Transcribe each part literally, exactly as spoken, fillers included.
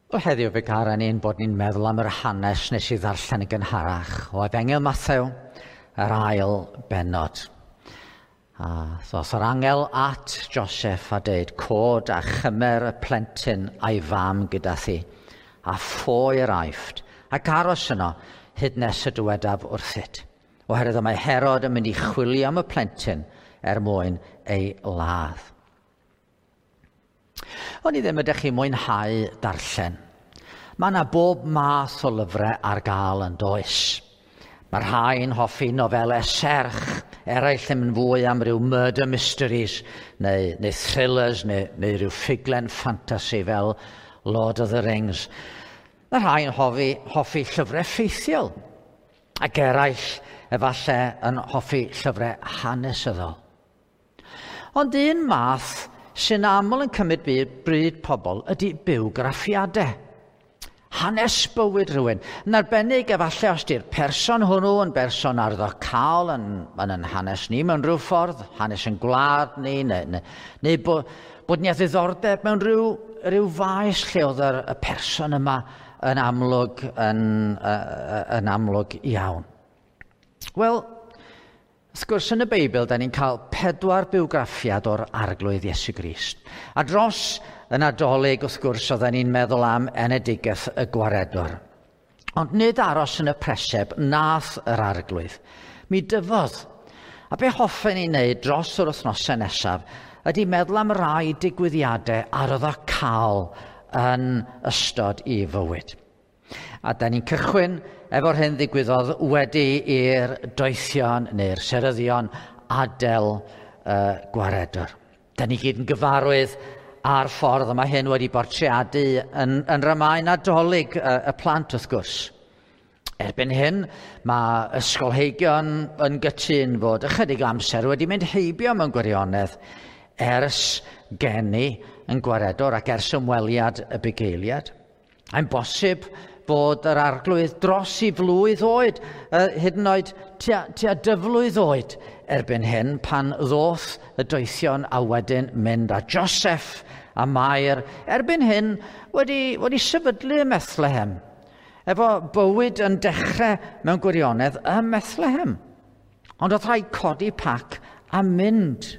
Wel heddiw fe gar ni'n bod ni'n meddwl am yr hanes nes i ddarllen y gynharach o Efengyl Mathew, yr ail bennod. A ddos yr angel at Joseph a deud, cod a chymer y plentyn a'i fam gyda thi, a ffoi yr aifft, ac aros yno hyd nes y dywedaf wrthyt. Oherwydd y mae Herod yn mynd i chwilio am y plentyn er mwyn ei ladd. Ond i ddim ydych chi mwynhau darllen. Mae yna bob math o lyfrau ar gael yn does. Mae'r rhai'n hoffi nofelau serch, eraill yn mynd fwy am ryw murder mysteries, neu, neu thrillers, neu, neu ryw ffuglen ffantasi fel Lord of the Rings. Mae'r rhai'n hoffi, hoffi llyfrau ffeithiol, ac eraill efallai yn hoffi llyfrau hanesyddol. Ond un math sy'n aml yn cymryd byd bryd pobl ydy bywgraffiadau. Hanes bywyd rhywun. Yn arbennig efallai os di'r person hwnnw yn berson arddocaol yn, yn yn hanes ni mewn rhyw ffordd, hanes yn gwlad ni, neu, neu, neu bo, bod ni a ddiddordeb mewn rhyw, rhyw faes lle oedd yr, y person yma yn amlwg, yn, uh, yn amlwg iawn. Wel, wrth gwrs yn y Beibl, da ni'n cael pedwar bywgraffiad o'r arglwydd Iesu Grist. A dros y Nadolig, wrth gwrs, oedden ni'n meddwl am enedigaeth y gwaredwr. Ond nid aros yn y preseb nath yr arglwydd. Mi dyfodd. A be hoffen ni'n neud dros yr wythnosau nesaf ydy meddwl am rai digwyddiadau arddocaol yn ystod i fywyd. A da ni'n cychwyn efo'r hyn ddigwyddodd wedi i'r doethion neu'r seryddion adel uh, gwaredwr. Da ni gyd yn gyfarwydd ar ffordd, mae hyn wedi bortreadu yn, yn rymau nadolig uh, y plant wrth gwrs. Erbyn hyn, mae ysgolheigion yn gytun fod ychydig amser wedi mynd heibio mewn gwirionedd ers geni yn gwaredwr ac ers ymweliad y bugeiliad. Mae'n bosib bod yr arglwydd dros i flwydd oed, uh, hyd yn oed tua, tua dyflwydd oed erbyn hyn pan ddoth y doethion a wedyn mynd a Joseph a Mair erbyn hyn wedi, wedi sefydlu ym Methlehem efo bywyd yn dechrau mewn gwirionedd ym Methlehem. Ond oedd rhaid codi pac a mynd.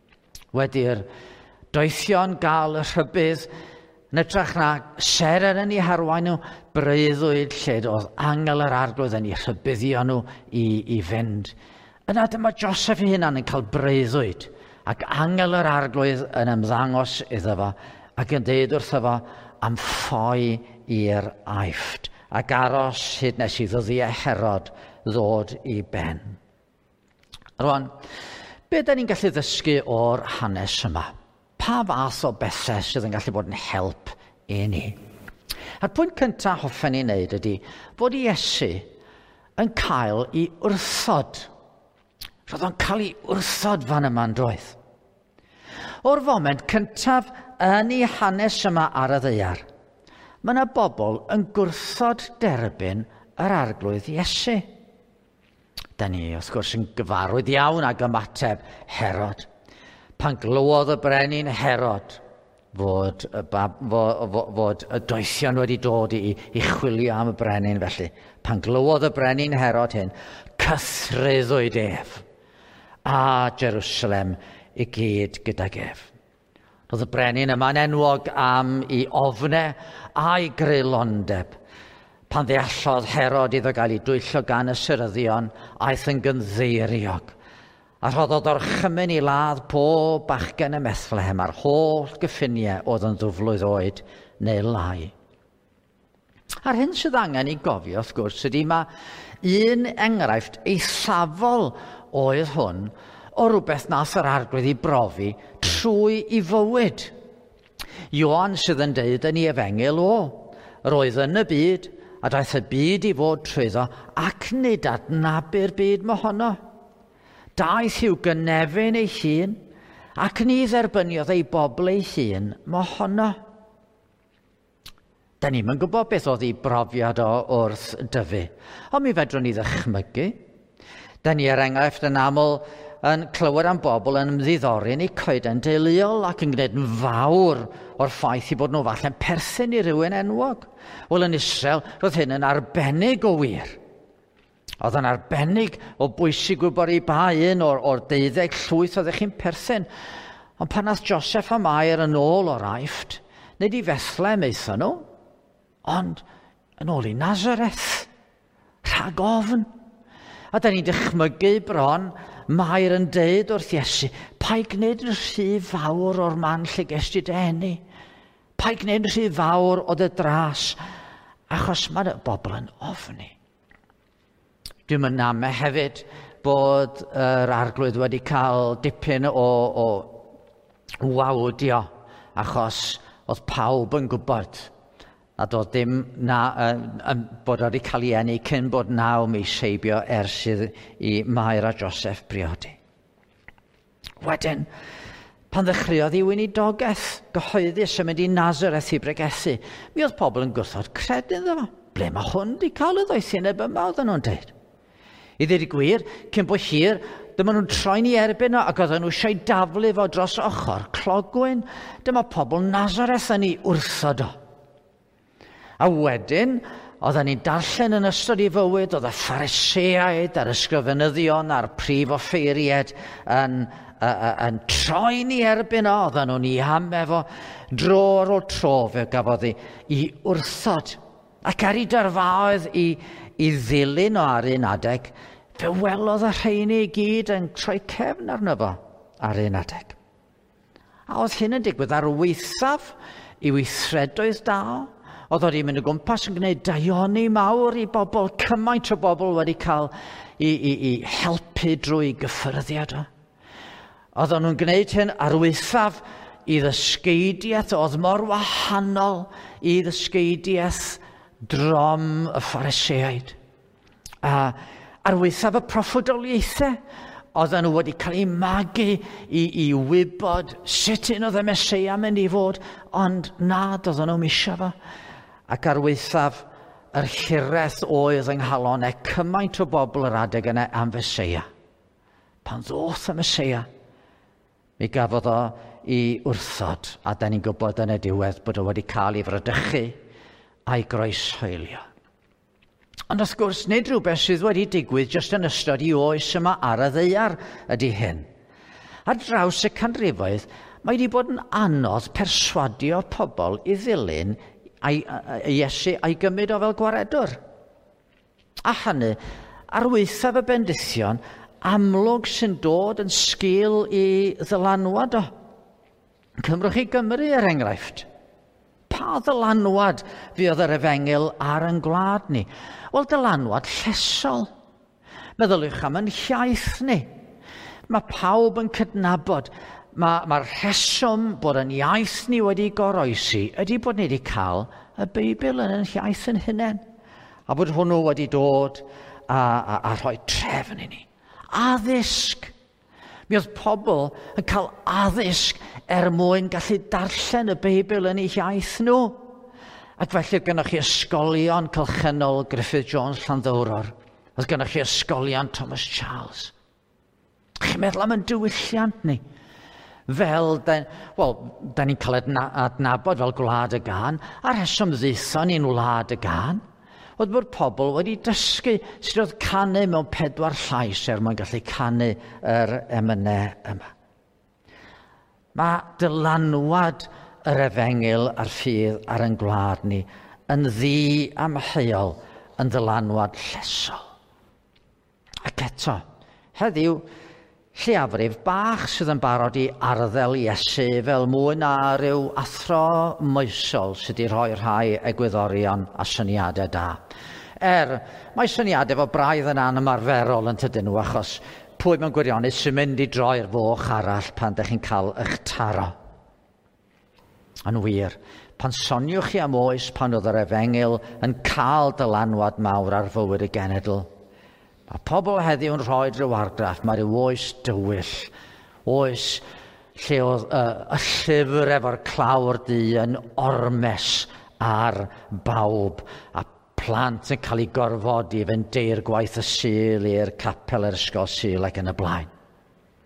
Wedi'r doethion gael y rhybydd yn ytrach na ser yn eu harwain nhw breuddwyd lle oedd angel yr arglwydd yn eu rhybuddio nhw i, i fynd. Yna dyma Joseph ei hunan yn cael breuddwyd ac angel yr arglwydd yn ymddangos iddo fo ac yn deud wrtho fo am ffoi i'r aifft ac aros hyd nes i ddyddiau Herod ddod i ben. Rwan, be da ni'n gallu ddysgu o'r hanes yma? Pa fath o bethau sydd yn gallu bod yn help i ni? A'r pwynt cyntaf hoffen i wneud ydy fod Iesu yn cael ei wrthod. Roedd o'n cael ei wrthod fan yma'n doedd. O'r foment cyntaf yn ei hanes yma ar y ddaear, mae yna bobl yn gwrthod derbyn yr arglwydd Iesu. Da ni, wrth gwrs, yn gyfarwydd iawn ag ymateb Herod. Pan glywodd y brenin Herod fod, fod, fod, fod y doethion wedi dod i, i chwilio am y brenin felly. Pan glywodd y brenin Herod hyn, cythryddwyd ef a Jerusalem i gyd gydag ef. Roedd y brenin yma'n enwog am ei ofnau a'i greulondeb. Pan ddeallodd Herod iddo gael ei dwyllo gan y seryddion, aeth yn gynddeiriog. A rhoddodd o'r chymen i ladd pob bachgen y Methlehem a'r holl gyffiniau oedd yn ddwflwydd oed neu lai. A'r hyn sydd angen i gofio, wrth gwrs, ydy mae un enghraifft eithafol oedd hwn o rywbeth nath yr arglwydd i brofi trwy i fywyd. Ioan sydd yn deud yn ei efengyl o, roedd yn y byd, a daeth y byd i fod trwyddo ac nid adnabu'r byd mohono. Daeth i'w gynefin ei hun ac ni dderbyniodd ei bobl ei hun mohono. Da ni'n yn gwybod beth oedd ei brofiad o wrth dyfu, ond mi fedrwn ni ddychmygu. Da ni er enghraifft yn aml yn clywed am bobl yn ymddiddori yn eu coeden deuluol ac yn gwneud yn fawr o'r ffaith i bod nhw falle'n perthyn i rywun enwog. Wel, yn Israel, roedd hyn yn arbennig o wir. Oedd yn arbennig o bwysig gwybod i ba un o'r, or deuddeg llwyth oeddech chi'n perthyn. Ond pan nath Joseph a Mair yn ôl o'r Aifft, nid i Fethlem eithon nhw, ond yn ôl i Nazareth, rhag ofn. A da ni'n dychmygu bron, Mair yn deud wrth Iesu, pa'i gwneud yn rhy fawr o'r man lle gest i denu. Pa'i gwneud yn rhy fawr o dy dras, achos mae'r bobl yn ofni. Dwi'n mynd am hefyd bod yr uh, arglwydd wedi cael dipyn o, o wawdio, achos oedd pawb yn gwybod a doedd dim na, uh, bod wedi cael ei eni cyn bod naw mis heibio ers i Mair a Joseph briodi. Wedyn, pan ddechreuodd i weinidogaeth gyhoeddus yn mynd i Nazareth i bregethu, mi oedd pobl yn gwrthod credu iddo fo. Ble mae hwn wedi cael y ddoethineb yma, oedden nhw'n dweud. I ddweud y gwir, cyn bo hir, dyma nhw'n troi'n i erbyn o ac oedden nhw eisiau daflu fo dros ochr clogwyn. Dyma pobl Nazareth yn ei wrthod o. A wedyn, oedden ni'n darllen yn ystod i fywyd, oedd y Phariseaid a'r ysgrifenyddion a'r prif offeiried yn, uh, yn troi'n i erbyn o, oedden nhw'n ei ham efo dro ar ôl tro fe gafodd i, i wrthod. Ac ar ei darfaoedd i, i ddilyn o ar un adeg, fe welodd y rheini i gyd yn troi cefn arno fo ar un adeg. A oedd hyn yn digwydd ar weithaf i weithredoedd da. Oedd oedd i'n mynd o gwmpas yn gwneud daioni mawr i bobl, cymaint o bobl wedi cael i, i, i helpu drwy gyffyrddiad o. Oedd nhw'n gwneud hyn ar weithaf i ddysgeidiaeth oedd mor wahanol i ddysgeidiaeth drom y Phariseaid. A ar weithaf y proffwydoliaethau, oedden nhw wedi cael ei magu i, i wybod sut un oedd y Meseia mynd i fod, ond nad oedden nhw'n eisiau fo. Ac ar weithaf yr hireth oedd yng nghalonau cymaint o bobl yr adeg yna am Feseia. Pan ddoth y Meseia, mi gafodd o i wrthod, a da ni'n gwybod yn y diwedd bod o wedi cael ei fradychu a'i groeshoelio. Ond wrth gwrs, nid rhywbeth sydd wedi digwydd jyst yn ystod i oes yma ar y ddaear ydy hyn. Ar draws y canrifoedd, mae wedi bod yn anodd perswadio pobl i ddilyn ai, Iesu a'i gymryd o fel gwaredwr. A hynny, ar weithaf y bendithion, amlwg sy'n dod yn sgil i ddylanwad o. Cymrwch chi Gymru er enghraifft. Pa ddylanwad fi oedd yr Efengil ar yn gwlad ni? Wel, dylanwad llesol. Meddyliwch am yn hiaith ni. Mae pawb yn cydnabod. Mae'r ma rheswm bod yn iaith ni wedi goroesi ydy bod ni wedi cael y Beibl yn yn hiaith yn hunain. A bod hwnnw wedi dod a, a, a rhoi trefn i ni. Addysg. Mi oedd pobl yn cael addysg er mwyn gallu darllen y Beibl yn ei hiaith nhw. Ac felly gynnwch chi ysgolion cylchynol Griffith Jones Llanddowror. Oedd gynnwch chi ysgolion Thomas Charles. Chi'n meddwl am yn diwylliant ni. Fel, wel, da ni'n cael adnabod fel gwlad y Gân, a rheswm ddeithon ni'n wlad y Gân, oedd bod pobl wedi dysgu sydd oedd canu mewn pedwar llais er mwyn gallu canu yr emynau yma. Mae dylanwad yr Efengil a'r ffydd ar yn gwlad ni yn ddi amheuol yn dylanwad llesol. Ac eto, heddiw, lleiafrif bach sydd yn barod i arddel Iesu fel mwy na ryw athro moesol sydd wedi rhoi rhai egwyddorion a syniadau da. Er, mae syniadau fo braidd yn anymarferol yn tydyn nhw, achos pwy mewn gwirionedd sy'n mynd i droi'r foch arall pan ydych chi'n cael eich taro. Yn wir, pan soniwch chi am oes pan oedd yr Efengil yn cael dylanwad mawr ar fywyd y genedl, mae pobl heddiw yn rhoi rhyw argraff, mae rhyw oes dywyll, oes lle oedd uh, y llyfr efo'r clawr du yn ormes ar bawb, a plant yn cael ei gorfodi fynd deir gwaith y Sul i'r capel yr ysgol Sul ac yn y blaen.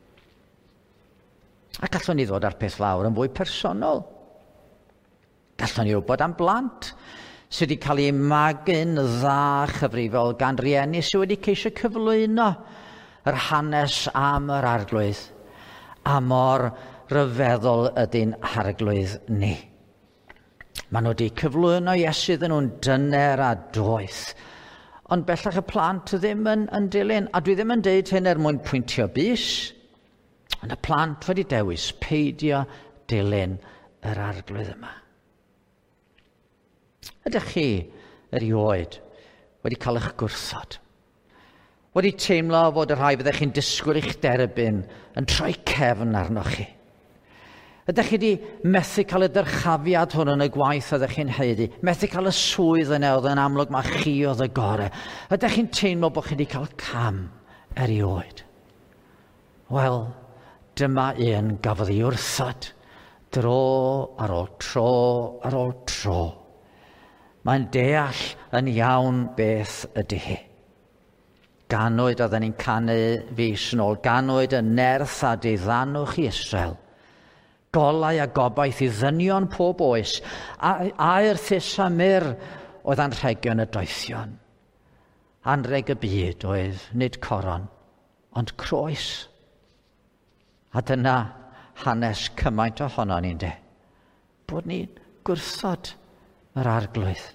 A gallwn ni ddod ar peth fawr yn fwy personol. Gallwn ni wybod am blant sydd wedi cael ei magu'n dda chyfrifol gan rieni sydd wedi ceisio cyflwyno yr hanes am yr arglwydd a mor ryfeddol ydy'n arglwydd ni. Maen nhw wedi cyflwyno Iesu iddyn nhw'n dyner a doeth. Ond bellach y plant ddim yn, yn dilyn. A dwi ddim yn deud hyn er mwyn pwyntio bys. Ond y plant wedi dewis peidio dilyn yr arglwydd yma. Ydych chi erioed wedi cael eich gwrthod? Wedi teimlo fod y rhai fyddech chi'n disgwyl eich derbyn yn troi cefn arnoch chi? Ydych chi wedi methu cael y dyrchafiad hwn yn y gwaith ydych chi'n heiddi? Methu cael y swydd yna oedd yn amlwg mae chi oedd y gorau? Ydych chi'n teimlo bod chi wedi cael cam erioed? Wel, dyma un gafodd ei wrthod dro ar ôl tro ar ôl tro. Mae'n deall yn iawn beth ydy hi. Ganwyd oedden ni'n canu fis yn ôl, ganwyd y nerth a diddanwch i Israel. Golau a gobaith i ddynion pob oes, a a'r Thesamur oedd anrhegion y doethion. Anreg y byd oedd nid coron, ond croes. A dyna hanes cymaint ohono ni'n de, bod ni'n gwrthod yr arglwydd.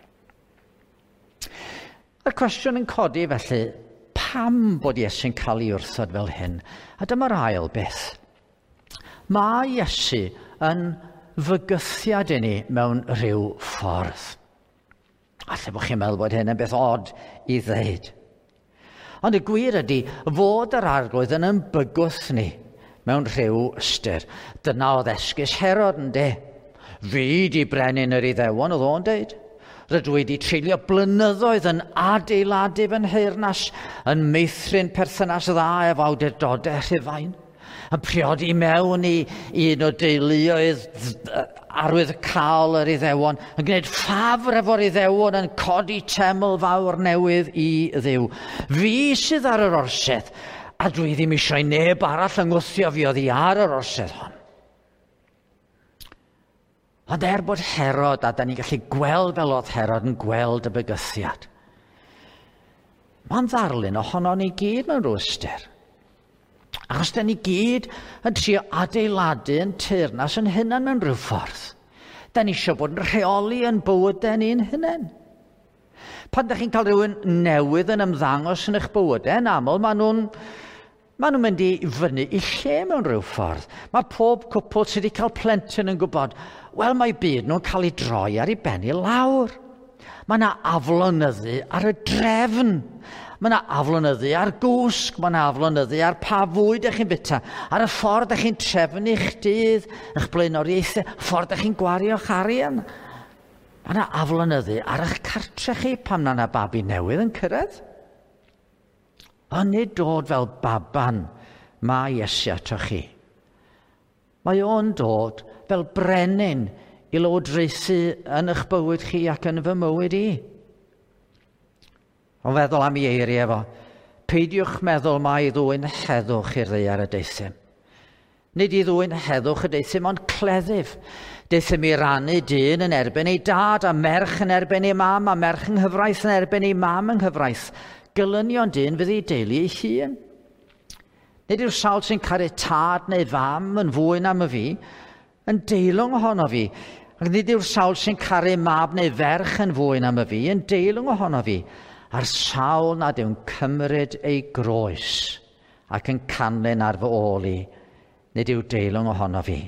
Y cwestiwn yn codi felly, pam bod Iesu'n cael ei wrthod fel hyn? A dyma'r ail beth. Mae Iesu yn fygythiad i ni mewn rhyw ffordd. Alla bod chi'n meddwl bod hyn yn beth od i ddeud. Ond y gwir ydy fod yr arglwydd yn yn bygwth ni mewn rhyw ystyr. Dyna oedd esgus Herod yn de. Fi di brenin yr Iddewon, oedd o'n deud. Rydw i wedi treulio blynyddoedd yn adeiladu fy nheyrnas, yn meithrin perthynas dda efo awdurdodau Rhufain, yn priodi mewn i, i un o deuluoedd arwyddocâl yr Iddewon, yn gwneud ffafr efo'r Iddewon, yn codi teml fawr newydd i Dduw. Fi sydd ar yr orsedd, a dwi ddim eisiau neb arall yng ngwthio fi oddi ar yr orsedd hon. Ond er bod Herod, a da ni'n gallu gweld fel oedd Herod yn gweld y bygythiad, mae'n ddarlun ohono ni gyd mewn rwystyr. Achos da ni gyd yn trio adeiladu yn teyrnas yn hynny mewn rhyw ffordd. Da ni eisiau bod yn rheoli yn bywydau ni'n hynny. Pan da chi'n cael rhywun newydd yn ymddangos yn eich bywydau, yn aml, maen nhw'n Maen nhw'n mynd i fyny i lle mewn rhyw ffordd. Mae pob cwpl sydd wedi cael plentyn yn gwybod, wel mae byd nhw'n cael ei droi ar ei ben i lawr. Mae yna aflonyddu ar y drefn. Mae yna aflonyddu ar gwsg, mae yna aflonyddu ar pa fwyd ych chi'n bita, ar y ffordd ych chi'n trefnu eich dydd, eich blaenoriaethau, y ffordd ych chi'n gwario'ch arian. Mae yna aflonyddu ar eich cartre chi pan yna babi newydd yn cyrraedd. Ond nid dod fel baban mae Iesu ato chi. Mae o'n dod fel brenin i lywodraethu yn eich bywyd chi ac yn fy mywyd i. Ond feddwl am ei eiriau fo, peidiwch meddwl mai ddwy'n heddwch i'r ddaear y deithim. Nid i ddwy'n heddwch y deithim, ond cleddyf. Deithim i rannu dyn yn erbyn ei dad, a merch yn erbyn ei mam, a merch yng nghyfraith yn erbyn ei mam yng nghyfraith. Gylynion dyn fydd ei deulu ei hun. Nid yw'r sawl sy'n caru tad neu fam yn fwy nam y fi, yn deilwng ohono fi. Ac nid yw'r sawl sy'n caru mab neu ferch yn fwy nam y fi, yn deilwng ohono fi. A'r sawl nad yw'n cymryd ei groes ac yn canlyn ar fy ôl i, nid yw deilwng ohono fi.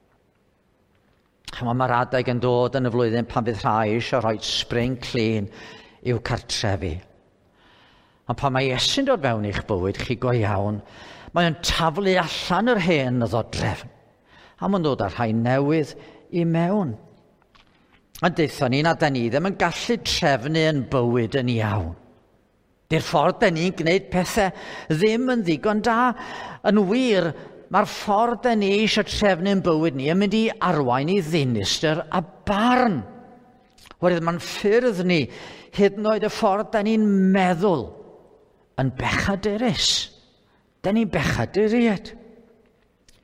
Mae'r adeg yn dod yn y flwyddyn pan fydd rhai eisiau rhoi spring clean i'w cartrefi. Ond pan mae Iesu'n dod fewn i'ch bywyd chi go iawn, mae o'n taflu allan yr hen y ddodrefn, a mae'n dod â'r rhai newydd i mewn. Ond deithon ni na da ni ddim yn gallu trefnu yn bywyd yn iawn. Di'r ffordd da ni'n gwneud pethau ddim yn ddigon da. Yn wir, mae'r ffordd da ni eisiau trefnu yn bywyd ni yn mynd i arwain i ddinistyr a barn. Oherwydd mae'n ffyrdd ni, hyd yn oed y ffordd da ni'n meddwl, yn bechadurus. Da ni'n bechaduriad.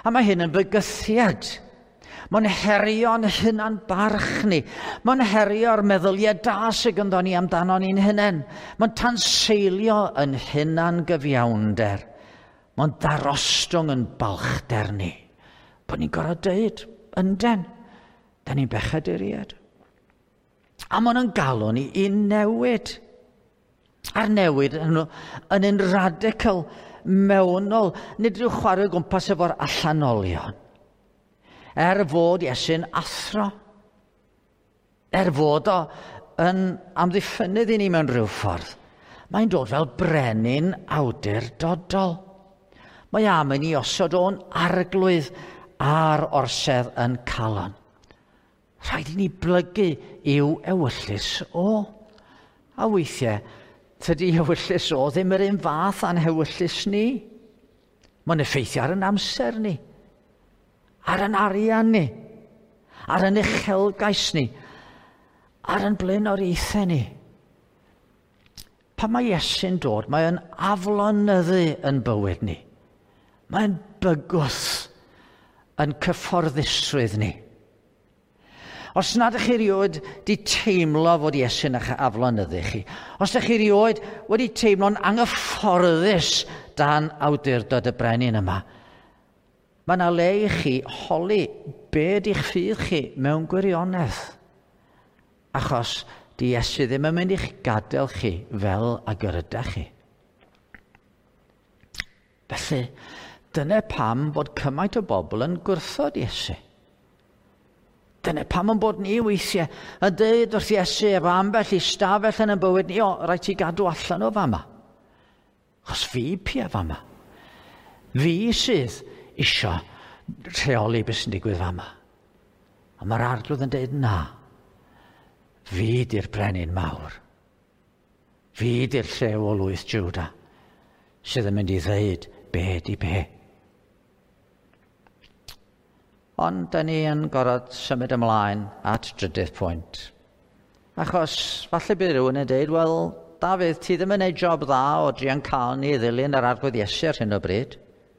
A mae hyn yn bygythiad. Mae'n herio'n hunan barch ni. Mae'n herio'r meddyliau da sydd ganddo ni amdano ni'n hunain. Mae'n tanseilio yn hunan gyfiawnder. Mae'n darostwng yn balchder ni. Bod ni'n gorfod dweud, ynden, da ni'n bechaduriad. A mae'n yn galw ni i newid. A'r newid yn, yn un radical, mewnol, nid rhyw chwarae gwmpas efo'r allanolion. Er fod Iesu'n athro. Er fod o yn amddiffynydd i ni mewn rhyw ffordd. Mae'n dod fel brenin awdurdodol. Mae am i ni osod o'n arglwydd ar orsedd yn calon. Rhaid i ni blygu i'w ewyllus o. A weithiau, tydi ewyllus o ddim yr un fath a'n hewyllus ni. Mae'n effeithio ar yn amser ni. Ar yn arian ni, ar yn uchelgais ni, ar yn blaenoriaethau ni. Pan mae Iesu'n dod, mae'n aflonyddu yn bywyd ni. Mae'n bygwth yn cyfforddusrwydd ni. Os nad ych chi rioed wedi teimlo fod Iesu'n eich aflonyddu chi, os ydych chi rioed wedi teimlo'n anghyfforddus dan awdurdod y brenin yma, mae yna le i chi holi beth i'ch ffydd chi mewn gwirionedd. Achos di Iesu ddim yn mynd i'ch gadael chi fel a gyrydach chi. Felly, dyna pam bod cymaint o bobl yn gwrthod Iesu. Dyna pam yn bod ni weithiau yn dweud wrth Iesu efo ambell i stafell yn y bywyd ni, o, rhaid ti gadw allan o fama. Achos fi pia fama. Fi sydd isio rheoli beth sy'n digwydd fama. A mae'r arglwydd yn dweud na. Fi di'r brenin mawr. Fi di'r llew o lwyth Jwda sydd yn mynd i ddeud be di be. Ond da ni yn gorfod symud ymlaen at drydydd pwynt. Achos falle bydd rhywun yn dweud, wel, Dafydd, ti ddim yn gwneud job dda o drian cael ni ddilyn yr arglwydd Iesu ar hyn o bryd.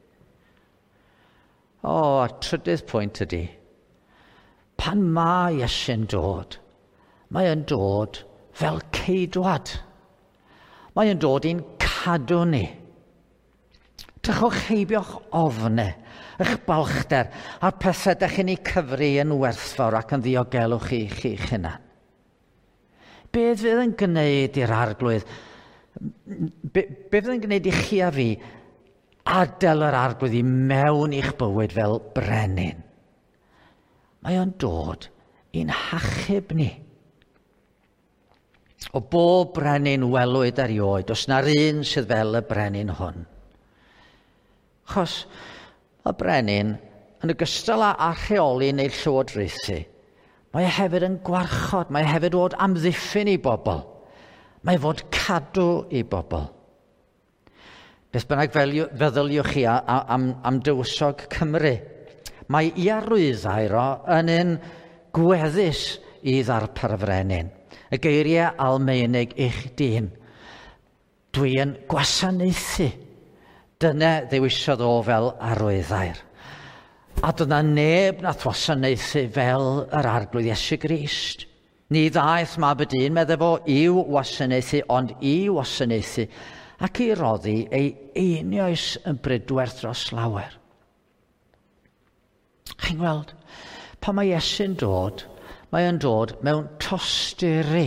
O, a trydydd pwynt ydy, pan mae Iesu'n dod, mae yn dod fel ceidwad. Mae yn dod i'n cadw ni. Drychwch heibio'ch ofnau, eich balchder, a'r pethau dych chi'n ei cyfri yn werthfawr ac yn ddiogelwch i chi'ch hunan. Beth fydd yn gwneud i'r arglwydd, be, be fydd yn gwneud i chi a fi adael yr arglwydd i mewn i'ch bywyd fel brenin? Mae o'n dod i'n hachub ni. O bob brenin welwyd erioed, os na'r un sydd fel y brenin hwn. Achos y brenin, yn ogystal â rheoli neu llywodraethu, mae e hefyd yn gwarchod, mae e hefyd fod amddiffyn i bobl. Mae fod cadw i bobl. Beth bynnag feddyliwch chi am, am dywysog Cymru. Mae i arwyddau'r o yn un gweddus i ddarpar y frenin. Y geiriau Almaenig i'ch dyn. Dwi yn gwasanaethu. Dyna ddewisiodd o fel arwyddau'r. A dyna neb na gwasanaethu fel yr arglwydd Iesu Grist. Ni ddaeth mab y dyn meddwl fo i'w wasanaethu, ond i wasanaethu ac i roddi ei einioes yn brydwerth dros lawer. Chi'n gweld, pan mae Iesu'n dod, mae e'n dod mewn tosturi.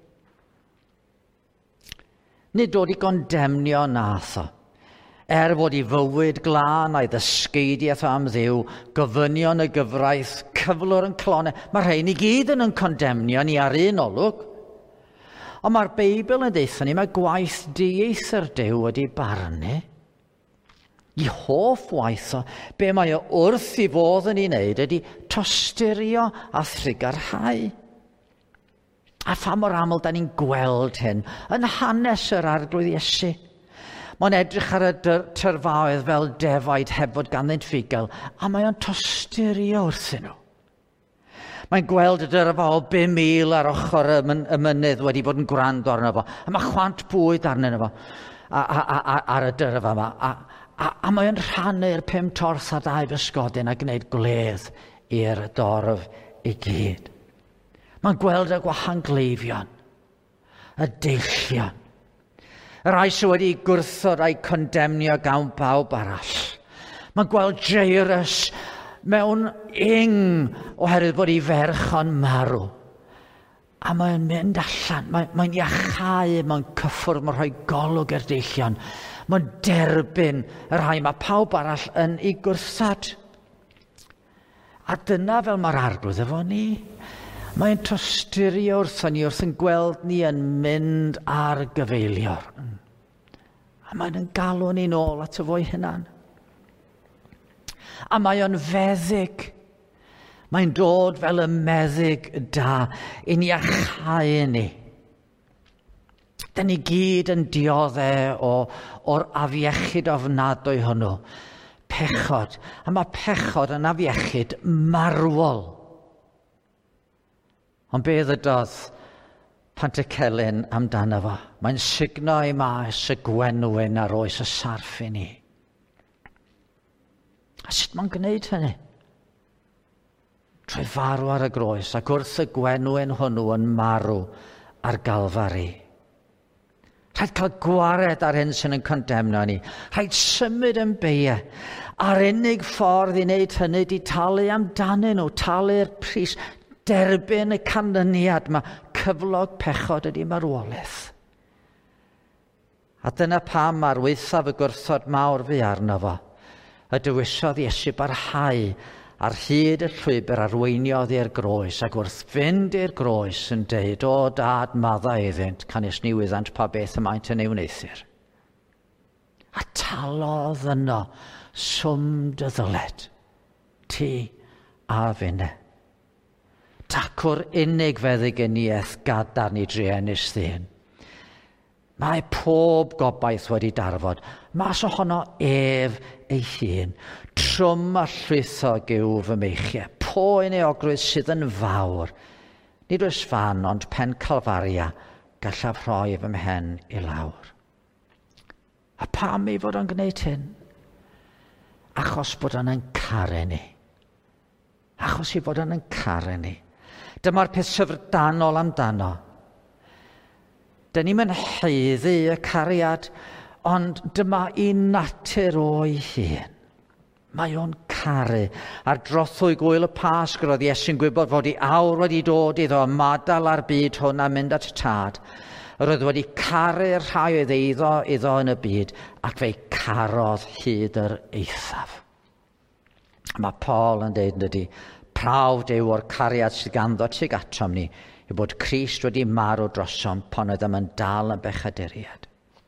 Nid dod i gondemnio nath o. Er fod i fywyd glân a'i ddysgeidiaeth am Dduw, gofynion y gyfraith, cyflwr yn clonau, mae rhain i gyd yn yn condemnio ni ar un olwg. Ond mae'r Beibl yn deithio ni, mae gwaith dieithr Duw wedi barnu. I hoff waith o, be mae o wrth i fodd yn ei wneud ydy tosturio a thrigarhau. A pha mor aml da ni'n gweld hyn yn hanes yr arglwydd Iesu. Mae'n edrych ar y tyrfaoedd fel defaid heb fod ganddynt ffugel, a mae o'n tosturio wrthyn nhw. Mae'n gweld y dyrfa o bum mil ar ochr y, myn, y mynydd wedi bod yn gwrando arno fo, a mae chwant bwyd arno fo a, a, a, a, ar y dyrfa yma. A, a, a mae'n rhannu'r pum tors a dau bysgodyn a gwneud gwledd i'r dorf i gyd. Mae'n gweld y gwahangleifion, y deillion, y rai sydd wedi gwrthod a'i condemnio gan bawb arall. Mae'n gweld Jairus mewn ing oherwydd bod ei ferch o'n marw. A mae'n mynd allan, mae'n mae iachau, mae'n cyffwrdd, mae'n rhoi golwg i'r deillion. Mae'n derbyn y rhai mae pawb arall yn ei gwrthod. A dyna fel mae'r arglwydd efo ni. Mae'n tosturio wrthon ni wrth yn gweld ni yn mynd ar gyfeilior. A mae'n yn galw ni nôl at y fo'i hunan. A mae o'n feddyg. Mae'n dod fel y meddyg da i'n iachau ni. Dyn ni gyd yn dioddau o, o'r afiechyd ofnadwy hwnnw. Pechod. A mae pechod yn afiechyd marwol. Ond be ddydodd Pantycelyn amdano fo? Mae'n sugno i maes y gwenwyn ar oes y sarff i ni. A sut mae'n gwneud hynny? Trwy farw ar y groes ac wrth y gwenwyn hwnnw yn marw ar galfari. Rhaid cael gwared ar hyn sy'n yn condemno ni. Rhaid symud yn beie. A'r unig ffordd i wneud hynny di talu amdanyn nhw, talu'r pris, derbyn y canlyniad mae cyflog pechod ydi marwolaeth. A dyna pam mae'r weithaf y gwrthod mawr fi arno fo. Y dywisiodd Iesu barhau ar hyd y llwybr arweiniodd i'r groes ac wrth fynd i'r groes yn deud, o dad madda iddynt, canis ni wyddant pa beth y maent yn ei wneithir. A talodd yno swm dy ddyled, ti a finne. Dacwr unig feddyginiaeth gadarn i druenus ddyn. Mae pob gobaith wedi darfod, mas ohono ef ei hun, trwm a llwythog yw fy meichiau, poen ei ogrwydd sydd yn fawr, nid oes fan ond pen Calfaria gallaf rhoi fy mhen i lawr. A pam ei fod o'n gwneud hyn? Achos bod o'n yn caru ni. Achos ei fod o'n yn caru ni. Dyma'r peth syfrdanol amdano. Dyn ni'n heiddi y cariad, ond dyma i natur o'i hun. Mae o'n caru. Ar drothwy gwyl y Pasg roedd Iesu'n gwybod fod ei awr wedi dod iddo ymadael ar byd hwn a mynd at y tad. Roedd wedi caru'r rhai oedd eiddo iddo yn y byd ac fe'i carodd hyd yr eithaf. Mae Paul yn deud ydy, prawd yw o'r cariad sydd ganddo tuag atom ni, yw bod Crist wedi marw drosom pan oedd am yn dal yn bechaduriad.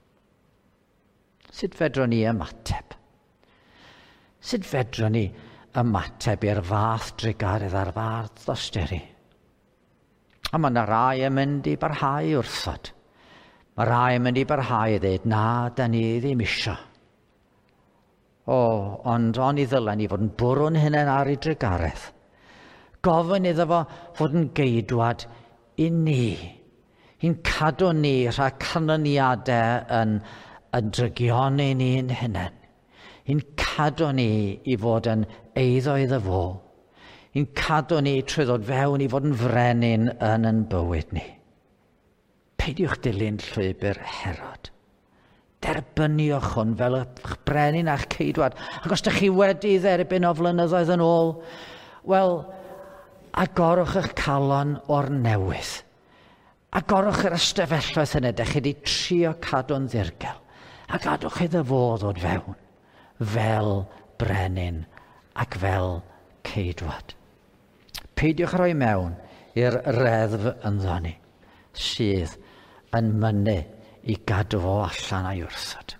Sut fedrwn ni ymateb? Sut fedrwn ni ymateb i'r fath drigarydd a'r fath ddosteri? A mae yna rai yn mynd i barhau wrthod. Mae rai yn mynd i barhau i ddweud, na, da ni ddim isio. O, ond on i ddylen ni fod yn bwrw'n hynny ar ei drigaredd. Gofyn iddo fo fod yn geidwad i ni. Hi'n cadw ni rhag canlyniadau yn, yn drygioni ni'n hunain. Hi'n cadw ni i fod yn eiddo iddo fo. Hi'n cadw ni trwy ddod fewn i fod yn frenin yn yn bywyd ni. Peidiwch dilyn llwybr Herod. Derbyniwch hwn fel eich brenin a'ch ceidwad. Ac os ydych chi wedi dderbyn o flynyddoedd yn ôl, wel, agorwch eich calon o'r newydd. Agorwch yr ystafelloedd yna, ydych chi wedi trio cadw'n ddirgel. A gadwch iddo fo ddod fewn, fel brenin ac fel ceidwad. Peidiwch rhoi mewn i'r reddf ynddo ni, sydd yn mynnu i gadw o allan a'i wrthod.